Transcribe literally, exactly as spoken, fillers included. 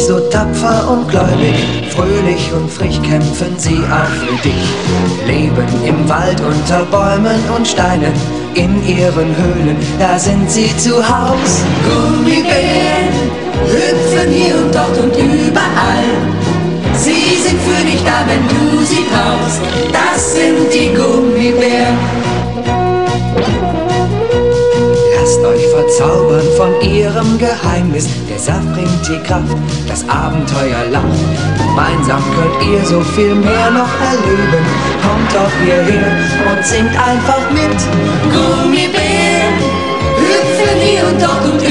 So tapfer und gläubig, fröhlich und frisch kämpfen sie auch für dich. Leben im Wald unter Bäumen und Steinen, in ihren Höhlen, da sind sie zu Haus. Gummibären hüpfen hier und dort und überall. Sie sind für dich da, wenn du sie brauchst. Das sind die Gummibären. Lasst euch verzaubern von ihrem Geheimnis. Der Saft bringt die Kraft, das Abenteuer lacht. Gemeinsam könnt ihr so viel mehr noch erleben. Kommt doch hierher und singt einfach mit. Gummibären hüpfen hier und dort und